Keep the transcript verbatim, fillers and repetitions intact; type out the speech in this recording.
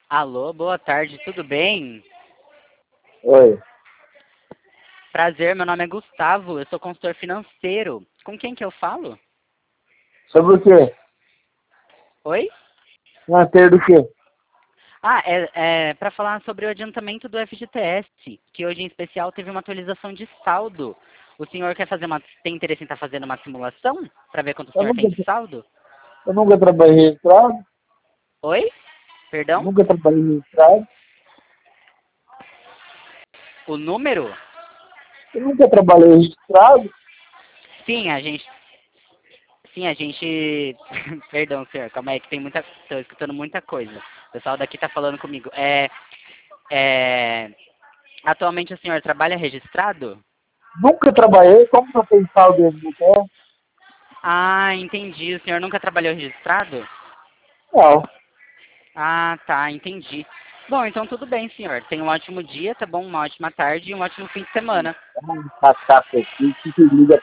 Alô, boa tarde, tudo bem? Oi. Prazer, meu nome é Gustavo, eu sou consultor financeiro. Com quem que eu falo? Sobre o quê? Oi? Manter do quê? Ah, é, é para falar sobre o adiantamento do F G T S, que hoje em especial teve uma atualização de saldo. O senhor quer fazer uma, tem interesse em estar fazendo uma simulação para ver quanto o Eu senhor nunca, tem de saldo? eu nunca trabalhei registrado. Oi? Eu Perdão? nunca trabalhei registrado. O número? Eu nunca trabalhei registrado. Sim, a gente, sim, a gente, perdão, senhor, calma aí que tem muita, tô escutando muita coisa. O pessoal daqui tá falando comigo. É, é, atualmente o senhor trabalha registrado? Nunca trabalhei. Como não tem saldo dentro do pé? Ah, entendi. O senhor nunca trabalhou registrado? Não. Ah, tá, entendi. Bom, então tudo bem, senhor. Tenha um ótimo dia, tá bom? Uma ótima tarde e um ótimo fim de semana. Um cachaça aqui que se liga